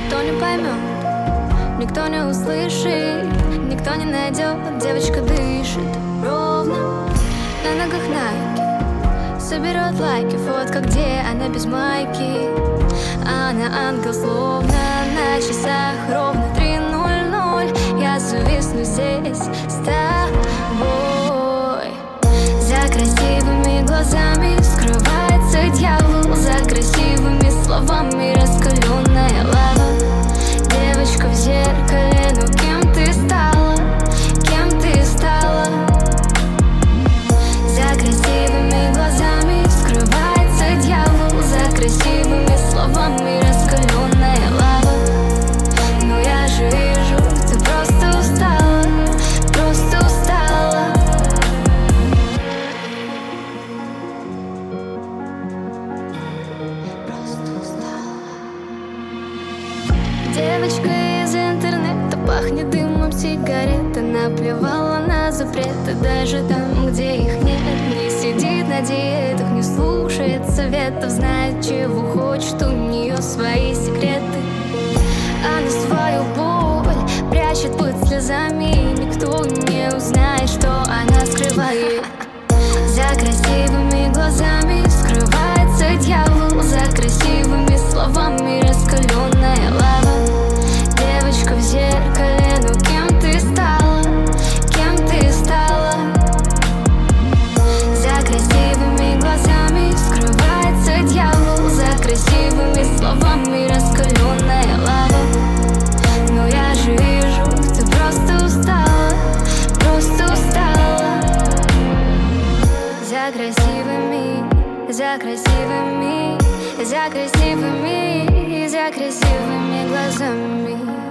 Никто не поймет, никто не услышит, никто не найдет. Девочка дышит ровно, на ногах найки, соберет лайки. Фотка, где она без майки, а она ангел, словно на часах ровно 3:00. Я зависну здесь с тобой. За красивыми глазами скрывается дьявол, за красивыми словами раскаленная лава. Девочка в зеркале, ну кем ты стала? Кем ты стала? За красивыми глазами скрывается дьявол, за красивыми словами раскаленная лава. Но я же вижу, ты просто устала, просто устала. Девочка из интернета, пахнет дымом сигарет. Она плевала на запреты, даже там, где их нет. Не сидит на диетах, не слушает советов, знает, чего хочет, у нее свои секреты. Она свою боль прячет под слезами, и никто не узнает, что она скрывает. За красивыми глазами скрывается дьявол, за красивыми словами раскаленная лава. Девочка в зеркале, ну кем ты стала? Кем ты стала? За красивыми глазами скрывается дьявол, за красивыми словами раскаленная лава. Но я же вижу, ты просто устала, просто устала. За красивыми, за красивыми, за красивыми, за красивыми глазами.